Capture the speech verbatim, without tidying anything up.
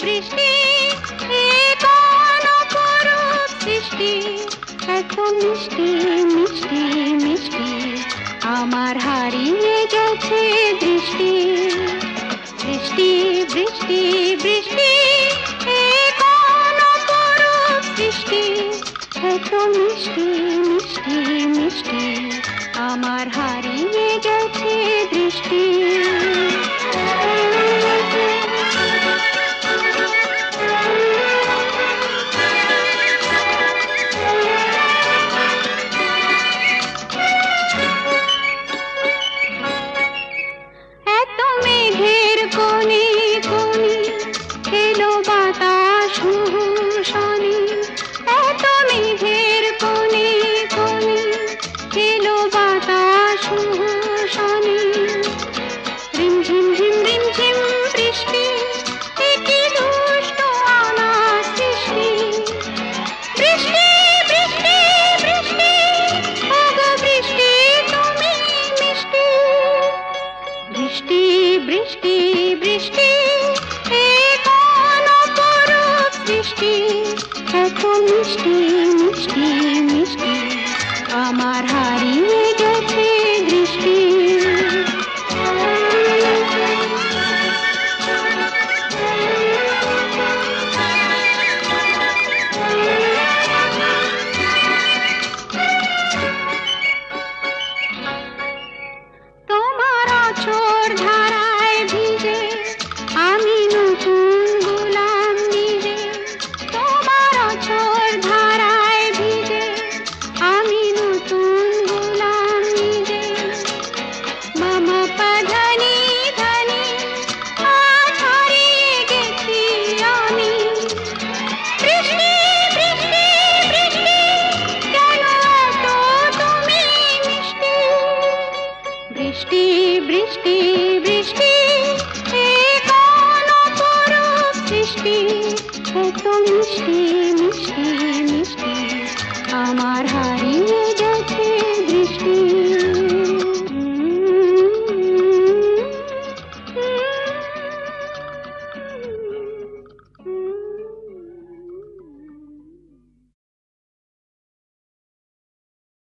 বৃষ্টি এ কোন অপরূপ সৃষ্টি, এত মিষ্টি মিষ্টি মিষ্টি আমার হারিয়ে গেছে দৃষ্টি। বৃষ্টি বৃষ্টি বৃষ্টি এ কোন অপরূপ সৃষ্টি, এত মিষ্টি মিষ্টি মিষ্টি আমার হারিয়ে গেছে দৃষ্টি। এত মেঘের কোণে কোণে এলো বাতাস হুহুশানি, এত মেঘের কোণে কোণে এলো বাতাস হুহুশানি। রিমঝিম ঝিম রিমঝিম বৃষ্টি এ কি দুষ্ট আমার সৃষ্টি। বৃষ্টি বৃষ্টি বৃষ্টি ওগো বৃষ্টি তুমি মিষ্টি। বৃষ্টি বৃষ্টি বৃষ্টি এ কোন অপরূপ সৃষ্টি, এত মিষ্টি মিষ্টি মিষ্টি আমার হারিয়ে গেছে দৃষ্টি। তোমার আঁচড় ধারায় ভিজে আমি নতুন গোলাম নিজে, তোমার আঁচড় ধারায় ভিজে আমি নতুন গোলাম নিজে। মামা পা ধনি ধনি আজ হারিয়ে গেছি আমি। বৃষ্টি বৃষ্টি বৃষ্টি কেন এত তুমি মিষ্টি। বৃষ্টি বৃষ্টি বৃষ্টি এ কোন অপরূপ সৃষ্টি, এত মিষ্টি